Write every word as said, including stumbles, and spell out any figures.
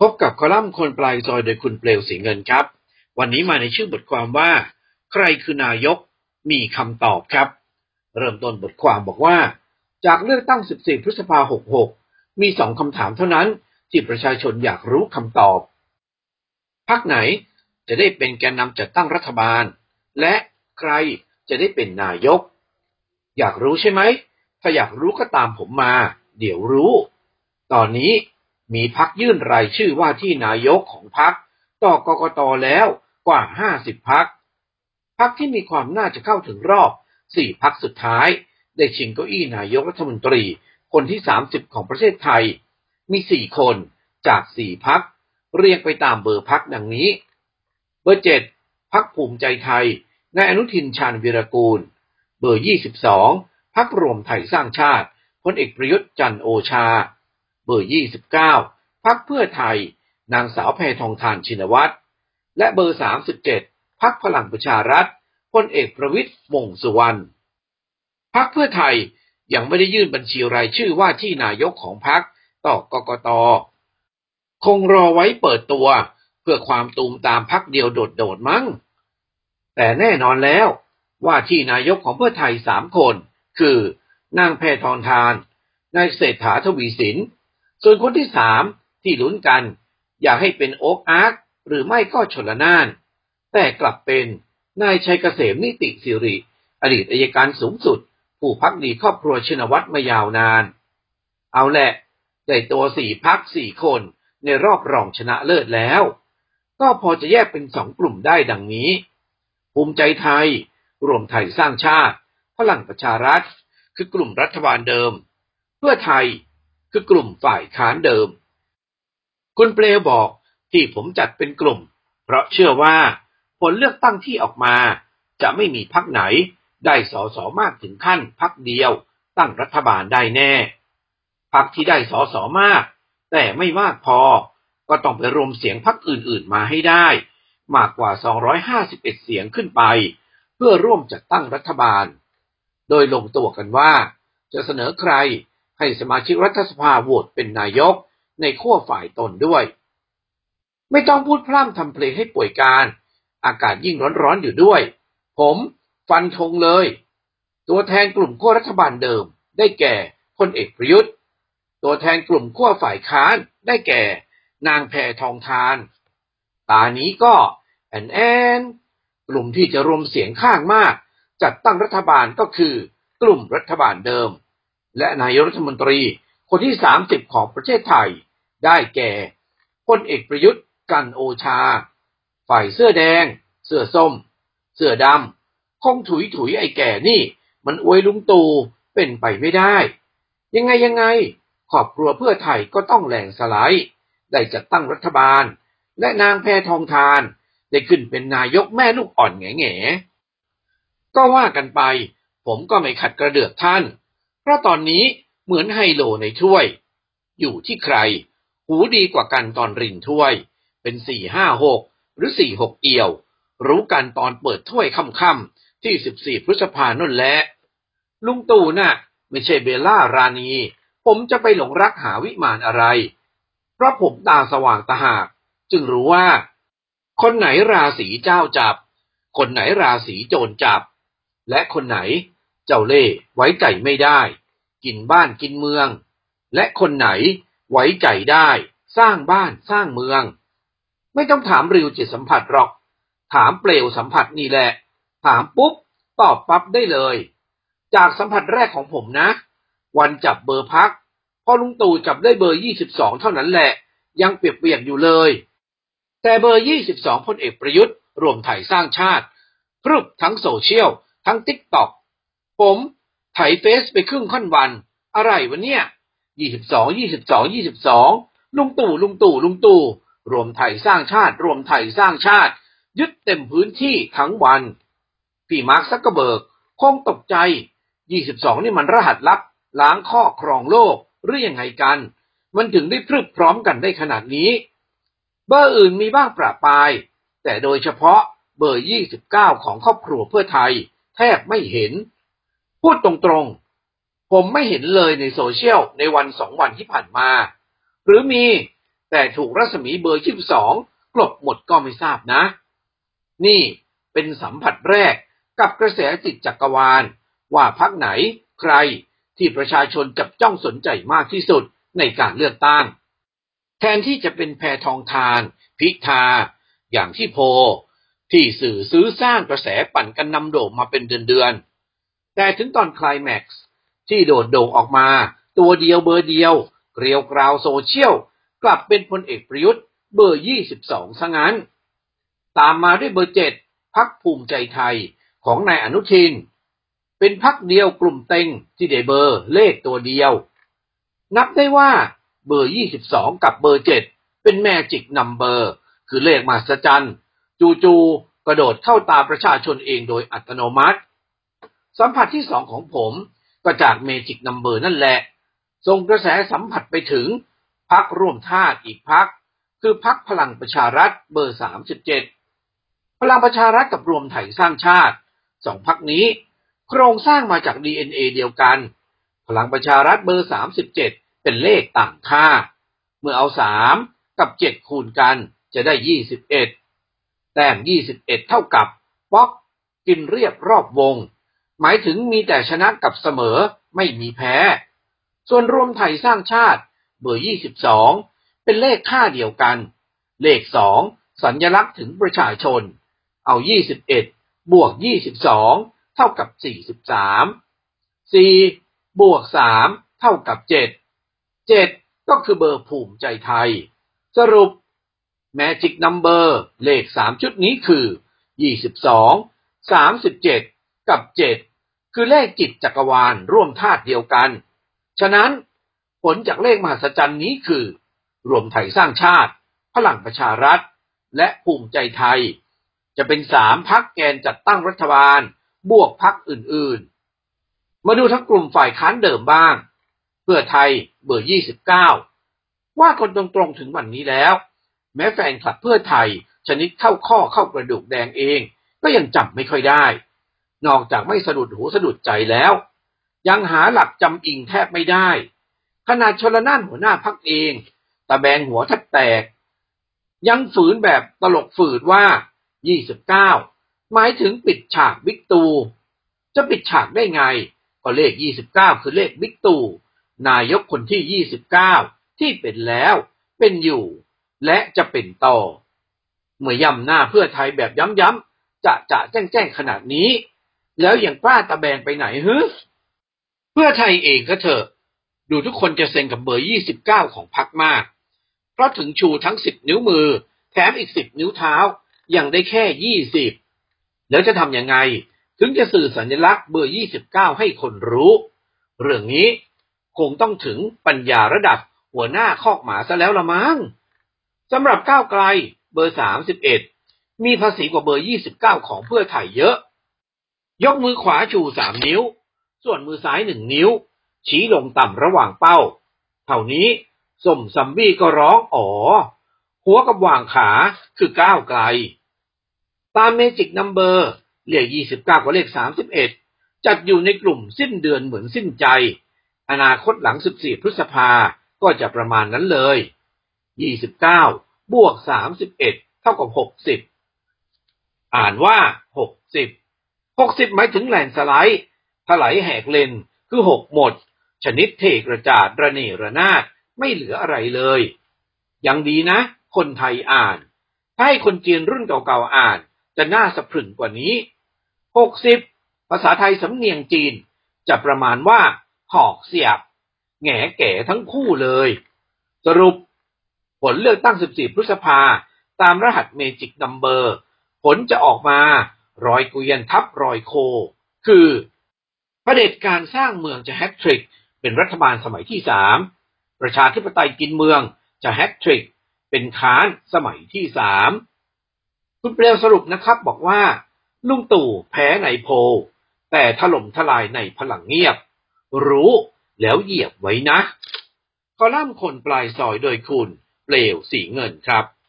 พบกับคอลัมน์คนปลายซอยโดยคุณเปลวสีเงินครับวันนี้มาในชื่อบทความว่าใครคือนายกมีคำตอบครับเริ่มต้นบทความบอกว่าจากเลือกตั้งสิบสี่พฤษภาคมหกหกมีสองคำถามเท่านั้นที่ประชาชนอยากรู้คำตอบพรรคไหนจะได้เป็นแกนนำจัดตั้งรัฐบาลและใครจะได้เป็นนายกอยากรู้ใช่ไหมถ้าอยากรู้ก็ตามผมมาเดี๋ยวรู้ตอนนี้มีพรรคยื่นรายชื่อว่าที่นายกของพรรคต่อกกต.แล้วกว่าห้าสิบพรรคพรรคที่มีความน่าจะเข้าถึงรอบสี่พรรคสุดท้ายได้ชิงเก้าอี้นายกรัฐมนตรีคนที่สามสิบของประเทศไทยมีสี่คนจากสี่พรรคเรียงไปตามเบอร์พรรคดังนี้เบอร์เจ็ดพรรคภูมิใจไทยนายอนุทินชาญวีรกูลเบอร์ยี่สิบสองพรรครวมไทยสร้างชาติพลเอกประยุทธ์จันทร์โอชาเบอร์ยี่สิบเก้าพรรคเพื่อไทยนางสาวแพทองธารชินวัตรและเบอร์สามสิบเจ็ดพรรคพลังประชารัฐพลเอกประวิตรวงษ์สุวรรณพรรคเพื่อไทยยังไม่ได้ยื่นบัญชีรายชื่อว่าที่นายกของพรรคต่อกกต.คงรอไว้เปิดตัวเพื่อความตูมตามพรรคเดียวโดดๆมั้งแต่แน่นอนแล้วว่าที่นายกของเพื่อไทยสามคนคือนางแพทองธารนายเศรษฐาทวีสินส่วนคนที่สามที่ลุ้นกันอยากให้เป็นโอ๊คอาร์คหรือไม่ก็ชลน่านแต่กลับเป็นนายชัยเกษมนิติสิริอดีตอัยการสูงสุดผู้ภักดีครอบครัวชินวัตรมายาวนานเอาแหละได้ตัวสี่พรรคสี่คนในรอบรองชนะเลิศแล้วก็พอจะแยกเป็นสองกลุ่มได้ดังนี้ภูมิใจไทยรวมไทยสร้างชาติพลังประชารัฐคือกลุ่มรัฐบาลเดิมเพื่อไทยคือกลุ่มฝ่ายค้านเดิมคุณเปลวบอกที่ผมจัดเป็นกลุ่มเพราะเชื่อว่าผลเลือกตั้งที่ออกมาจะไม่มีพรรคไหนได้สสมากถึงขั้นพรรคเดียวตั้งรัฐบาลได้แน่พรรคที่ได้สสมากแต่ไม่มากพอก็ต้องไปรวมเสียงพรรคอื่นๆมาให้ได้มากกว่าสองร้อยห้าสิบเอ็ดเสียงขึ้นไปเพื่อร่วมจัดตั้งรัฐบาลโดยลงตัวกันว่าจะเสนอใครให้สมาชิกรัฐสภาโหวตเป็นนายกในขั้วฝ่ายตนด้วยไม่ต้องพูดพร่ำทำเพลงให้ป่วยการอากาศยิ่งร้อนๆอยู่ด้วยผมฟันธงเลยตัวแทนกลุ่มขั้วรัฐบาลเดิมได้แก่พลเอกประยุทธ์ตัวแทนกลุ่มขั้วฝ่ายค้านได้แก่นางแพทองธารตานี้ก็แอนแอนกลุ่มที่จะรวมเสียงข้างมากจัดตั้งรัฐบาลก็คือกลุ่มรัฐบาลเดิมและนายกรัฐมนตรีคนที่สามสิบของประเทศไทยได้แก่พลเอกประยุทธ์จันทร์โอชาฝ่ายเสื้อแดงเสื้อส้มเสื้อดำคงถุยถุยไอ้แก่นี่มันอวยลุงตู่เป็นไปไม่ได้ยังไงยังไงครอบครัวเพื่อไทยก็ต้องแหลงสลายได้จัดตั้งรัฐบาลและนางแพทองธารได้ขึ้นเป็นนายกแม่ลูกอ่อนแง่แง่ก็ว่ากันไปผมก็ไม่ขัดกระเดือกท่านเพราะตอนนี้เหมือนไฮโลในถ้วยอยู่ที่ใครหูดีกว่ากันตอนรินถ้วยเป็นสี่ห้าหกหรือสี่หกเอี่ยวรู้กันตอนเปิดถ้วยค่ำๆที่สิบสี่พฤษภาคมนั่นแหละลุงตู่น่ะไม่ใช่เบลล่ารานีผมจะไปหลงรักหาวิมานอะไรเพราะผมตาสว่างตาหากจึงรู้ว่าคนไหนราศีเจ้าจับคนไหนราศีโจรจับและคนไหนเจ้าเล่ห์ไว้ใจไม่ได้กินบ้านกินเมืองและคนไหนไว้ใจได้สร้างบ้านสร้างเมืองไม่ต้องถามริวจิตสัมผัสหรอกถามเปลวสัมผัสนี่แหละถามปุ๊บตอบปั๊บได้เลยจากสัมผัสแรกของผมนะวันจับเบอร์พรรคพอลุงตู่จับได้เบอร์ยี่สิบสองเท่านั้นแหละยังเปียกๆอยู่เลยแต่เบอร์ยี่สิบสองพลเอกประยุทธ์รวมไทยสร้างชาติพรึบทั้งโซเชียลทั้ง TikTok ผมไถเฟซไปครึ่งค่อนวันอะไรวะเนี่ยยี่สิบสอง ยี่สิบสอง ยี่สิบสองลุงตู่ลุงตู่ลุงตู่รวมไทยสร้างชาติรวมไทยสร้างชาติยึดเต็มพื้นที่ทั้งวันพี่มาร์คซักเกอร์เบิร์กคงตกใจยี่สิบสองนี่มันรหัสลับล้างข้อครองโลกหรือยังไงกันมันถึงได้พรึบพร้อมกันได้ขนาดนี้เบอร์อื่นมีบ้างประปรายแต่โดยเฉพาะเบอร์ยี่สิบเก้าของครอบครัวเพื่อไทยแทบไม่เห็นพูดตรงๆผมไม่เห็นเลยในโซเชียลในวันสองวันที่ผ่านมาหรือมีแต่ถูกรัศมีเบอร์ยี่สิบสองกลบหมดก็ไม่ทราบนะนี่เป็นสัมผัสแรกกับกระแสจิตจักรวาลว่าพรรคไหนใครที่ประชาชนจับจ้องสนใจมากที่สุดในการเลือกตั้งแทนที่จะเป็นแพทองธารพิธาอย่างที่โพที่สื่อซื้อสร้างกระแสปั่นกันนำโด่งมาเป็นเดือนๆแต่ถึงตอนไคลแม็กซ์ที่โดดโด่งออกมาตัวเดียวเบอร์เดียวเกลียวกราวโซเชียลกลับเป็นพลเอกประยุทธ์เบอร์ยี่สิบสองซะงั้นตามมาด้วยเบอร์เจ็ดพรรคภูมิใจไทยของนายอนุทินเป็นพรรคเดียวกลุ่มเต็งที่ได้เบอร์เลขตัวเดียวนับได้ว่าเบอร์ยี่สิบสองกับเบอร์เจ็ดเป็นแมจิกนัมเบอร์คือเลขมหัศจรรย์จู่ๆกระโดดเข้าตาประชาชนเองโดยอัตโนมัติสัมผัสที่สองของผมก็จากเมจิกนัมเบอร์นั่นแหละส่งกระแสสัมผัสไปถึงพรรคร่วมธาตุอีกพรรคคือพรรคพลังประชารัฐเบอร์สามสิบเจ็ดพลังประชารัฐกับรวมไทยสร้างชาติสองพรรคนี้โครงสร้างมาจาก ดี เอ็น เอ เดียวกันพลังประชารัฐเบอร์สามสิบเจ็ดเป็นเลขต่างค่าเมื่อเอาสามกับเจ็ดคูณกันจะได้ยี่สิบเอ็ดแต้มยี่สิบเอ็ดเท่ากับป๊อกกินเรียบรอบวงหมายถึงมีแต่ชนะกับเสมอไม่มีแพ้ส่วนรวมไทยสร้างชาติเบอร์ยี่สิบสองเป็นเลขค่าเดียวกันเลขสองสัญลักษณ์ถึงประชาชนเอายี่สิบเอ็ดบวกยี่สิบสองเท่ากับสี่สิบสาม สี่บวกสามเท่ากับเจ็ด เจ็ดก็คือเบอร์ภูมิใจไทยสรุป Magic Number เลขสามชุดนี้คือยี่สิบสอง สามสิบเจ็ดกับเจ็ดคือเลขจิตจักรวาลร่วมธาตุเดียวกันฉะนั้นผลจากเลขมหัศจรรย์นี้คือรวมไทยสร้างชาติพลังประชารัฐและภูมิใจไทยจะเป็นสามพรรคแกนจัดตั้งรัฐบาลบวกพรรคอื่นๆมาดูทั้งกลุ่มฝ่ายค้านเดิมบ้างเพื่อไทยเบอร์ยี่สิบเก้าว่าคนตรงๆถึงวันนี้แล้วแม้แฟนคลับเพื่อไทยชนิดเข้าข้อเข้ากระดูกแดงเองก็ยังจำไม่ค่อยได้นอกจากไม่สะดุดหูสะดุดใจแล้วยังหาหลักจำอิงแทบไม่ได้ขนาดชลน่านหัวหน้าพรรคเองตะแบงหัวแทบแตกยังฝืนแบบตลกฝืดว่ายี่สิบเก้าหมายถึงปิดฉากบิ๊กตู่จะปิดฉากได้ไงก็เลขยี่สิบเก้าคือเลขบิ๊กตู่นายกคนที่ยี่สิบเก้าที่เป็นแล้วเป็นอยู่และจะเป็นต่อเมื่อย่ำหน้าเพื่อไทยแบบย้ำๆจะจะแจ้งๆขนาดนี้แล้วยังกล้าตะแบงไปไหนฮึเพื่อไทยเองก็เถอะดูทุกคนจะเซ็นกับเบอร์ยี่สิบเก้าของพรรคมากเพราะถึงชูทั้งสิบนิ้วมือแถมอีกสิบนิ้วเท้ายังได้แค่ยี่สิบแล้วจะทำยังไงถึงจะสื่อสัญลักษณ์เบอร์ยี่สิบเก้าให้คนรู้เรื่องนี้คงต้องถึงปัญญาระดับหัวหน้าคอกหมาซะแล้วละมั้งสำหรับก้าวไกลเบอร์สามสิบเอ็ดมีภาษีกว่าเบอร์ยี่สิบเก้าของเพื่อไทยเยอะยกมือขวาชูสามนิ้วส่วนมือซ้ายหนึ่งนิ้วชี้ลงต่ำระหว่างเป้าเท่านี้ส้มซัมบี้ก็ร้องอ๋อหัวกับวางขาคือก้าวไกลตามเมจิกนัมเบอร์เลขยี่สิบเก้ากับเลขสามสิบเอ็ดจัดอยู่ในกลุ่มสิ้นเดือนเหมือนสิ้นใจอนาคตหลังสิบสี่พฤษภาก็จะประมาณนั้นเลยยี่สิบเก้าบวกสามสิบเอ็ดเท่ากับหกสิบอ่านว่าหกสิบ หกสิบหมายถึงแลนสไลด์ถลายแหกเลนคือหกหมดชนิดเทกระจาดระเนระนาดไม่เหลืออะไรเลยยังดีนะคนไทยอ่านถ้าให้คนจีนรุ่นเก่าๆอ่านจะน่าสะพรึงกว่านี้หกสิบภาษาไทยสำเนียงจีนจะประมาณว่าหอกเสียบแง่แก่ทั้งคู่เลยสรุปผลเลือกตั้งสิบสี่พฤษภาตามรหัสเมจิกนัมเบอร์ผลจะออกมารอยเกวียนทับรอยโคคือเผด็จการสร้างเมืองจะแฮตทริกเป็นรัฐบาลสมัยที่สามประชาธิปไตยกินเมืองจะแฮตทริกเป็นค้านสมัยที่สามคุณเปลวสรุปนะครับบอกว่าลุงตู่แพ้ในโพลแต่ถล่มทลายในพลังเงียบรู้แล้วเหยียบไว้นะคอลัมน์คนปลายซอยโดยคุณเปลวสีเงินครับ